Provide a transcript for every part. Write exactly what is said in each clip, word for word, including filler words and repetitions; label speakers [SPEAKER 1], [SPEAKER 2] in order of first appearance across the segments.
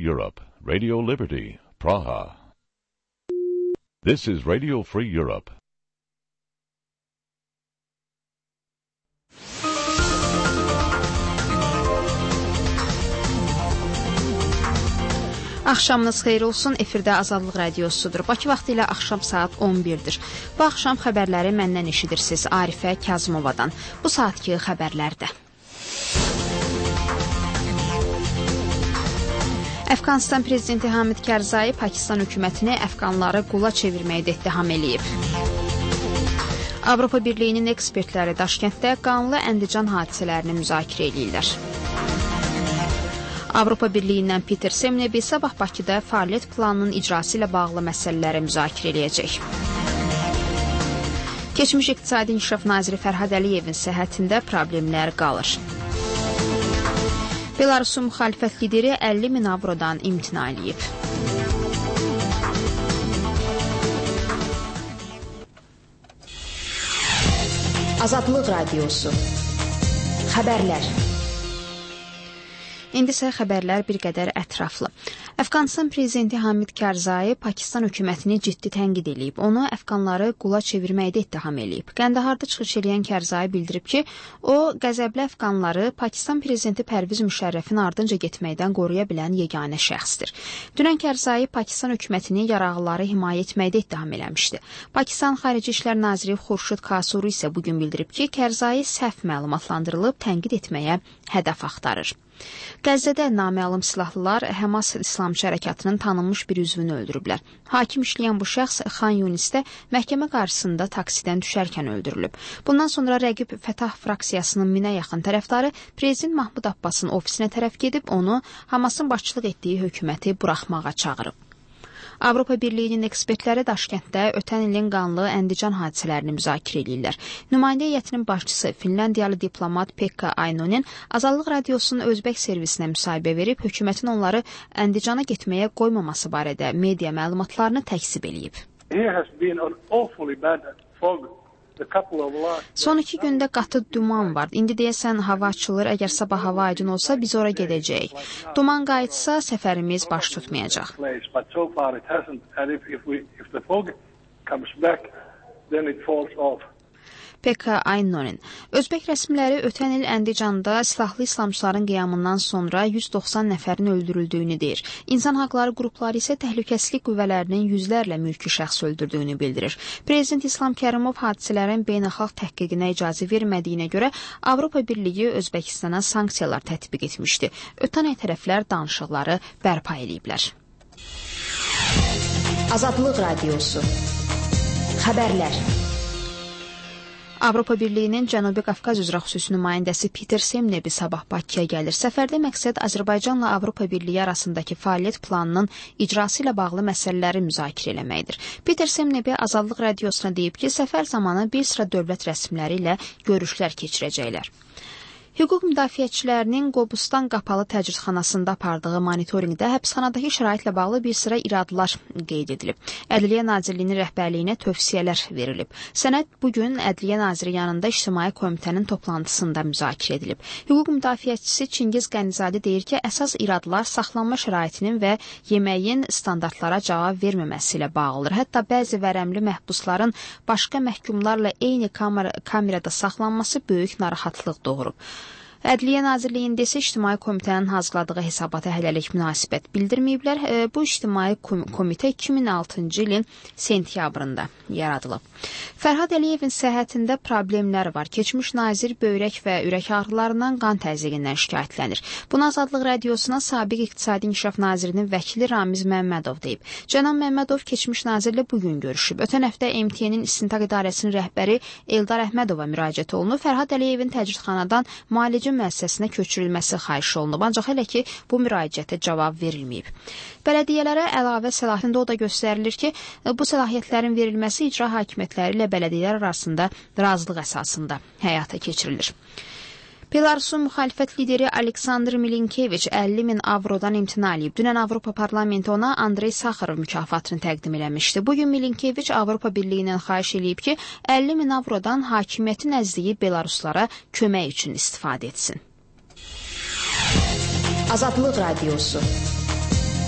[SPEAKER 1] Europe, Radio Liberty, Praha. This is Radio Free Europe.
[SPEAKER 2] Axşamınız xeyir olsun. Efirdə Azadlıq Radiosudur. Bakı vaxtı ilə axşam saat on birdir. Bu axşam xəbərləri məndən eşidirsiniz Arifə Kazımovadan. Bu saatki xəbərlərdə. Əfqanistan prezidenti Hamid Karzai Pakistan hökumətini əfqanları qula çevirməkdə ittiham eləyib. Avropa Birliyinin ekspertləri Daşkənddə qanlı Əndican hadisələrini müzakirə eləyirlər. Avropa Birliyindən Peter Semnebi sabah Bakıda fəaliyyət planının icrası ilə bağlı məsələləri müzakirə eləyəcək. Keçmiş İqtisadi İnkişaf Naziri Fərhad Əliyevin səhhətində problemlər qalır. Belarusun müxalifət lideri əlli min avrodan imtina eləyib. Azadlıq Radiosu. Xəbərlər. İndi isə xəbərlər bir qədər ətraflı. Əfqanistan prezidenti Hamid Karzai Pakistan hökumətini ciddi tənqid edib. Onu əfqanları qula çevirməkdə ittiham edib. Qəndəharda çıxış edən Karzai bildirib ki, o qəzəbli əfqanları Pakistan prezidenti Pərviz Müşərrəfin ardınca getməkdən qoruya bilən yeganə şəxsdir. Dünən Karzai Pakistan hökumətini yaraqlıları himayə etməkdə ittiham eləmişdi. Pakistan Xarici İşlər Naziri Xurşud Kasuri isə bugün bildirib ki, Karzai səhv məlumatlandırılıb tənqid etməyə hədəf axtarır. Qəzzədə naməlum silahlılar Həmas İslamçı hərəkatının tanınmış bir üzvünü öldürüblər. Hakim işləyən bu şəxs Xan Yunisdə məhkəmə qarşısında taksidən düşərkən öldürülüb. Bundan sonra rəqib Fətah fraksiyasının minə yaxın tərəfdarı Prezident Mahmud Abbasın ofisinə tərəf gedib onu Hamasın başçılıq etdiyi hökuməti buraxmağa çağırıb. Avropa Birliyinin ekspertləri Daşkənddə ötən ilin qanlı Əndican hadisələrini müzakirə edirlər. Nümayəndə heyətinin başçısı Finlandiyalı diplomat Pekka Ainonen Azadlıq Radiosunun Özbək servisinə müsahibə verib, hökumətin onları Əndicana getməyə qoymaması barədə media məlumatlarını təksib eləyib. Son iki gündə qatı duman var. İndi deyəsən hava açılır. Əgər sabah hava aydın olsa biz ora gedəcəyik. Duman qayıtsa səfərimiz baş tutmayacaq. Pekka Ainonen. Özbək rəsmiləri ötən il Əndicanda silahlı İslamçıların qiyamından sonra yüz doxsan nəfərin öldürüldüyünü deyir. İnsan haqları qrupları isə təhlükəsizlik qüvvələrinin yüzlərlə mülki şəxs öldürdüyünü bildirir. Prezident İslam Kərimov hadisələrin beynəlxalq təhqiqinə icazə vermədiyinə görə Avropa Birliyi Özbəkistana sanksiyalar tətbiq etmişdi. Ötən ay tərəflər danışıqları bərpa ediblər. Azadlıq Radiosu. Xəbərlər. Avropa Birliyinin Cənubi Qafqaz üzrə xüsusi nümayəndəsi Peter Semnebi sabah Bakıya gəlir. Səfərdə məqsəd Azərbaycanla Avropa Birliyi arasındakı fəaliyyət planının icrası ilə bağlı məsələləri müzakirə eləməkdir. Peter Semnebi Azadlıq Radiosuna deyib ki, səfər zamanı bir sıra dövlət rəsmiləri ilə görüşlər keçirəcəklər. Hüquq müdafiəçilərinin Qobustan qapalı təcridxanasında apardığı monitorinqdə həbsxanadakı şəraitlə bağlı bir sıra iradlar qeyd edilib. Ədliyyə Nazirliyinin rəhbərliyinə tövsiyələr verilib. Sənəd bugün Ədliyyə Naziri yanında İctimai Komitənin toplantısında müzakirə edilib. Hüquq müdafiəçisi Çingiz Qənizadə deyir ki, əsas iradlar saxlanma şəraitinin və yeməyin standartlara cavab verməməsi ilə bağlıdır. Hətta bəzi vərəmli məhbusların başqa məhkumlarla eyni kamer kamerada saxlanması böyük narahatlıq doğurub. Ədliyyə Nazirliyində isə İctimai Komitənin hazırladığı hesabata hələlik münasibət bildirməyiblər. E, bu İctimai Komitə iki min altıncı ilin sentyabrında yaradılıb. Fərhad Əliyevin səhhətində problemlər var. Keçmiş nazir böyrək və ürək ağrılarından, qan təzyiqindən şikayətlənir. Bunu Azadlıq Radiosuna sabiq İqtisadi İnkişaf Nazirinin vəkili Ramiz Məmmədov deyib. Cənab Məmmədov keçmiş nazirlə bugün görüşüb. Ötən həftə M T N-in İstintaq İdarəsinin rəhbəri Eldar Əhmədova müraciət olunub. Fərhad Əliyevin təcridxanadan müalicə müəssisəsinə köçürülməsi xahiş olunub, ancaq hələ ki bu müraciətə cavab verilməyib. Bələdiyyələrə əlavə səlahiyyətində o da göstərilir ki, bu səlahiyyətlərin verilməsi icra hakimiyyətləri ilə bələdiyyələr arasında razılıq əsasında həyata keçirilir. Belarusun müxalifət lideri Aleksandr Milinkeviç əlli min avrodan imtina edib. Dünən Avropa Parlamenti ona Andrey Sakharov mükafatını təqdim eləmişdi. Bugün Milinkeviç Avropa Birliyindən xahiş eləyib ki, əlli min avrodan hakimiyyətin əzdiyi belaruslara kömək üçün istifadə etsin. Azadlıq Radiosu.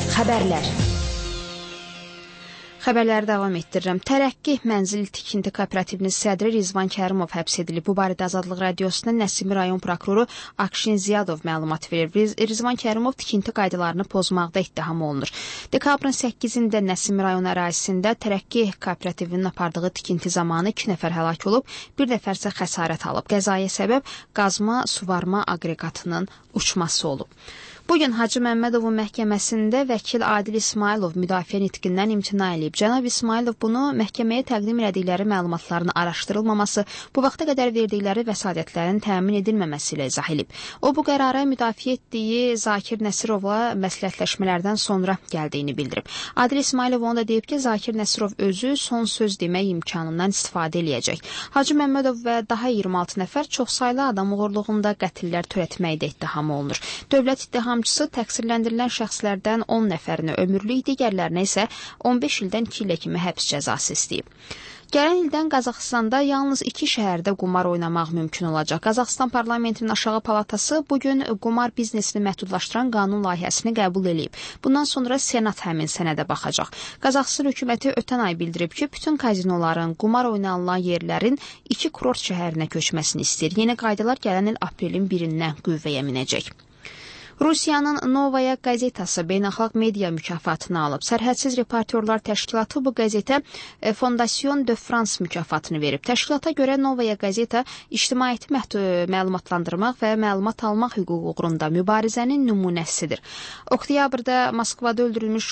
[SPEAKER 2] Xəbərlər. Xəbərləri davam etdirirəm. Tərəqqi Mənzil Tikinti Kooperativinin sədri Rizvan Kərimov həbs edilib. Bu barədə Azadlıq Radiosuna Nəsimi rayon prokuroru Akşin Ziyadov məlumat verir. Rizvan Kərimov tikinti qaydalarını pozmaqda ittiham olunur. Dekabrın səkkizində Nəsimi rayon ərazisində Tərəqqi Kooperativinin apardığı tikinti zamanı iki nəfər həlak olub, bir nəfər isə xəsarət alıb. Qəzaya səbəb qazma suvarma aqreqatının uçması olub. Bugün Hacı Məmmədovun məhkəməsində vəkil Adil İsmailov müdafiə nitqindən imtina edib. Cənab İsmailov bunu məhkəməyə təqdim elədikləri məlumatların araşdırılmaması, bu vaxta qədər verdikləri vəsadətlərin təmin edilməməsi ilə izah edib. O, bu qərara müdafiə etdiyi Zakir Nəsirovla məsləhətləşmələrdən sonra gəldiyini bildirib. Adil İsmailov onu da deyib ki, Zakir Nəsirov özü son söz demək imkanından istifadə eləyəcək. Hacı Məmmədov və daha iyirmi altı nəfər çoxsaylı adam uğurluğunda qətillər törətməkdə ittiham olunur. Dövlət ittiham təqsirləndirilən şəxslərdən on nəfərini ömürlük, digərlərinə isə on beş ildən iki ilə kimi həbs cəzası istəyib. Gələn ildən Qazaxıstanda yalnız iki şəhərdə qumar oynamaq mümkün olacaq. Qazaxıstan parlamentinin aşağı palatası bugün qumar biznesini məhdudlaşdıran qanun layihəsini qəbul edib. Bundan sonra Senat həmin sənədə baxacaq. Qazaxıstan hökuməti ötən ay bildirib ki, bütün kazinoların, qumar oynanılan yerlərin iki kurort şəhərinə köçməsini istəyir. Yeni qaydalar gələn il aprelin birindən qüvvəyə minəcək. Rusiyanın Novaya qazetası beynəlxalq media mükafatını alıb. Sərhədsiz reportyorlar təşkilatı bu qəzetə Fondation de France mükafatını verib. Təşkilata görə Novaya qazeta ictimaiyyəti məlumatlandırmaq və məlumat almaq hüququ uğrunda mübarizənin nümunəsidir. Oktyabrda Moskvada öldürülmüş